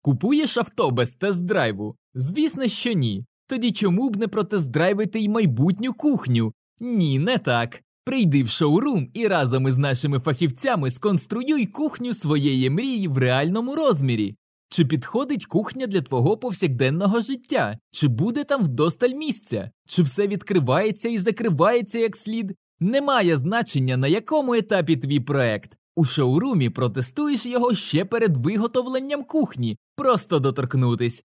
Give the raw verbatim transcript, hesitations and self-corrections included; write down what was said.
Купуєш авто без тест-драйву? Звісно, що ні. Тоді чому б не протест-драйвити й майбутню кухню? Ні, не так. Прийди в шоурум і разом із нашими фахівцями сконструюй кухню своєї мрії в реальному розмірі. Чи підходить кухня для твого повсякденного життя? Чи буде там вдосталь місця? Чи все відкривається і закривається як слід? Немає значення, на якому етапі твій проект. У шоурумі протестуєш його ще перед виготовленням кухні. Просто доторкнутись.